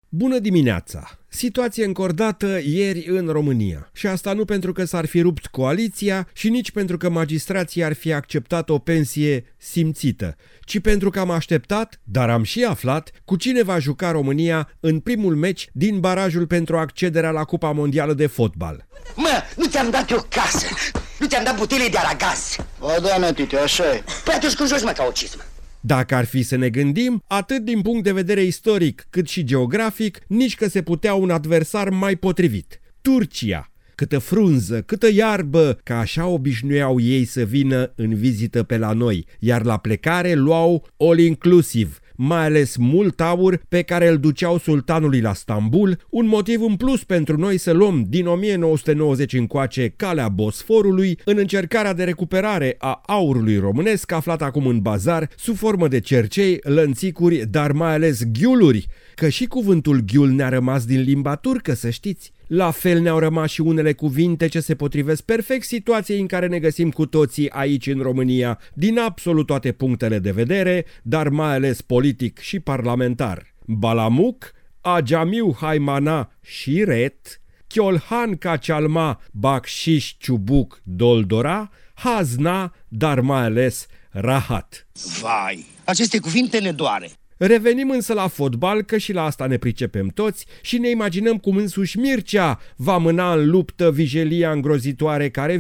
Bună dimineața! Situație încordată ieri în România. Și asta nu pentru că s-ar fi rupt coaliția și nici pentru că magistrații ar fi acceptat o pensie simțită, ci pentru că am așteptat, dar am și aflat, cu cine va juca România în primul meci din barajul pentru accederea la Cupa Mondială de Fotbal. Mă, nu ți-am dat eu casă, nu ți-am dat butele de aragaz. O, doamne, tite, așa e. Păi atunci cum joci, mă, ca o cizmă? Dacă ar fi să ne gândim, atât din punct de vedere istoric cât și geografic, nici că se putea un adversar mai potrivit. Turcia. Câtă frunză, câtă iarbă, că așa obișnuiau ei să vină în vizită pe la noi, iar la plecare luau all-inclusiv, mai ales mult aur pe care îl duceau sultanului la Stambul, un motiv în plus pentru noi să luăm din 1990 încoace calea Bosforului în încercarea de recuperare a aurului românesc aflat acum în bazar sub formă de cercei, lănțicuri, dar mai ales ghiuluri, că și cuvântul ghiul ne-a rămas din limba turcă, să știți. La fel ne-au rămas și unele cuvinte ce se potrivesc perfect situației în care ne găsim cu toții aici în România, din absolut toate punctele de vedere, dar mai ales politic și parlamentar. Balamuc, Agamiu Haimana Șiret, Chiolhan Cacialma Bacșiș Ciubuc Doldora, Hazna, dar mai ales Rahat. Vai, aceste cuvinte ne doare. Revenim însă la fotbal, că și la asta ne pricepem toți și ne imaginăm cum însuși Mircea va mâna în luptă vijelia îngrozitoare care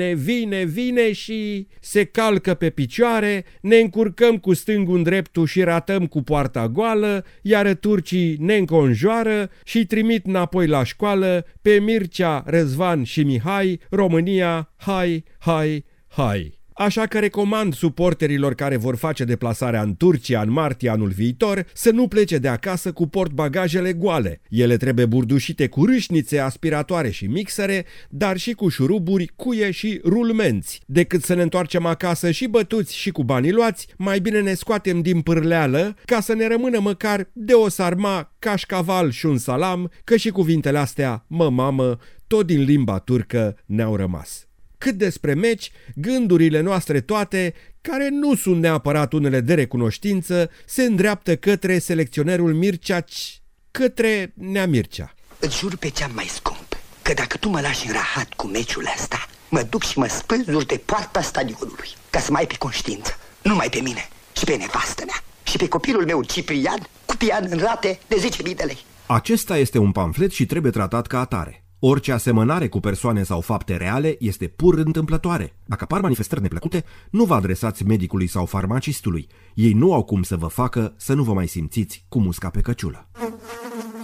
vine și se calcă pe picioare, ne încurcăm cu stângul în dreptul și ratăm cu poarta goală, iar turcii ne înconjoară și trimit înapoi la școală pe Mircea, Răzvan și Mihai, România, hai, hai, hai! Așa că recomand suporterilor care vor face deplasarea în Turcia în martie anul viitor să nu plece de acasă cu portbagajele goale. Ele trebuie burdușite cu râșnițe, aspiratoare și mixere, dar și cu șuruburi, cuie și rulmenți. Decât să ne întoarcem acasă și bătuți și cu banii luați, mai bine ne scoatem din pârleală ca să ne rămână măcar de o sarma, cașcaval și un salam, că și cuvintele astea, mamă, tot din limba turcă ne-au rămas. Cât despre meci, gândurile noastre toate, care nu sunt neapărat unele de recunoștință, se îndreaptă către selecționerul Mircea, către Nea Mircea. Îți jur pe cea mai scump că dacă tu mă lași în rahat cu meciul ăsta, mă duc și mă spânzur de poarta stadionului, ca să mai ai pe conștiință, numai pe mine și pe nevastă mea și pe copilul meu Ciprian cu pian în rate de 10.000 de lei. Acesta este un pamflet și trebuie tratat ca atare. Orice asemănare cu persoane sau fapte reale este pur întâmplătoare. Dacă apar manifestări neplăcute, nu vă adresați medicului sau farmacistului. Ei nu au cum să vă facă să nu vă mai simțiți cu musca pe căciulă.